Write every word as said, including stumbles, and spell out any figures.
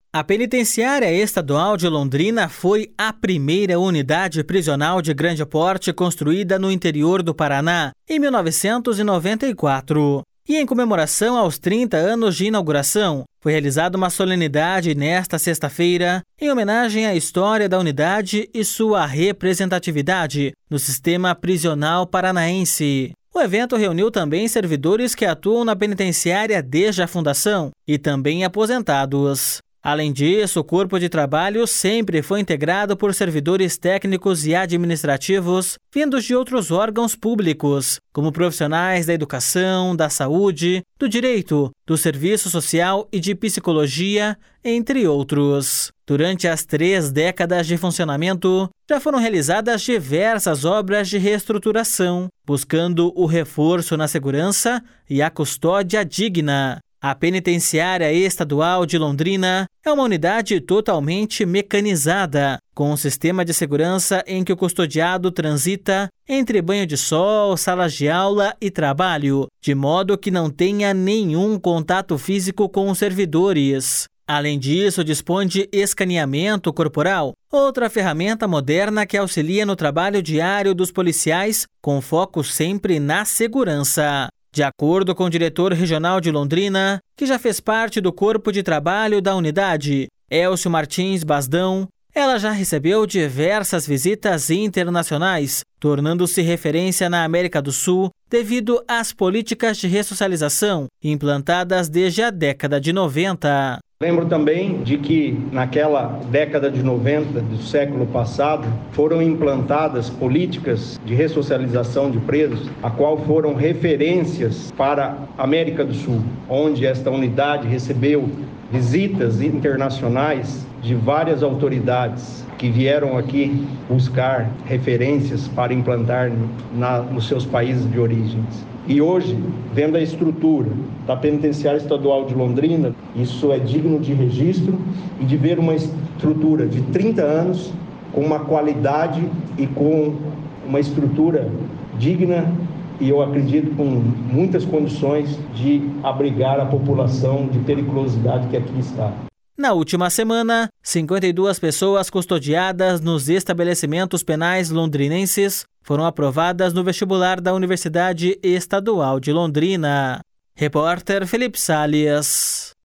A Penitenciária Estadual de Londrina foi a primeira unidade prisional de grande porte construída no interior do Paraná em mil novecentos e noventa e quatro. E em comemoração aos trinta anos de inauguração, foi realizada uma solenidade nesta sexta-feira em homenagem à história da unidade e sua representatividade no sistema prisional paranaense. O evento reuniu também servidores que atuam na penitenciária desde a fundação e também aposentados. Além disso, o corpo de trabalho sempre foi integrado por servidores técnicos e administrativos vindos de outros órgãos públicos, como profissionais da educação, da saúde, do direito, do serviço social e de psicologia, entre outros. Durante as três décadas de funcionamento, já foram realizadas diversas obras de reestruturação, buscando o reforço na segurança e a custódia digna. A Penitenciária Estadual de Londrina é uma unidade totalmente mecanizada, com um sistema de segurança em que o custodiado transita entre banho de sol, salas de aula e trabalho, de modo que não tenha nenhum contato físico com os servidores. Além disso, dispõe de escaneamento corporal, outra ferramenta moderna que auxilia no trabalho diário dos policiais, com foco sempre na segurança. De acordo com o diretor regional de Londrina, que já fez parte do corpo de trabalho da unidade, Elcio Martins Basdão, ela já recebeu diversas visitas internacionais, tornando-se referência na América do Sul devido às políticas de ressocialização implantadas desde a década de noventa. Lembro também de que naquela década de noventa do século passado foram implantadas políticas de ressocialização de presos, a qual foram referências para a América do Sul, onde esta unidade recebeu visitas internacionais de várias autoridades que vieram aqui buscar referências para implantar na, nos seus países de origem. E hoje, vendo a estrutura da Penitenciária Estadual de Londrina, isso é digno de registro e de ver uma estrutura de trinta anos com uma qualidade e com uma estrutura digna e eu acredito com muitas condições de abrigar a população de periculosidade que aqui está. Na última semana, cinquenta e duas pessoas custodiadas nos estabelecimentos penais londrinenses foram aprovadas no vestibular da Universidade Estadual de Londrina. Repórter Felipe Salles.